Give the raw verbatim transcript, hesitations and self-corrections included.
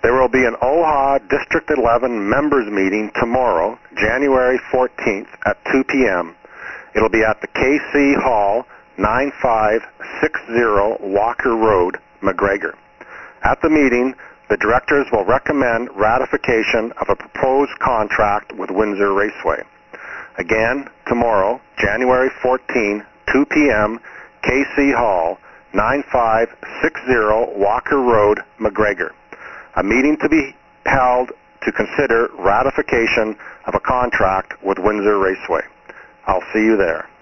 There will be an O H A District eleven members meeting tomorrow, January fourteenth at two p m It'll be at the K C Hall, nine five six zero Walker Road, McGregor. At the meeting, the directors will recommend ratification of a proposed contract with Windsor Raceway. Again, tomorrow, January fourteenth, two p m, K C Hall, nine five six zero Walker Road, McGregor. A meeting to be held to consider ratification of a contract with Windsor Raceway. I'll see you there.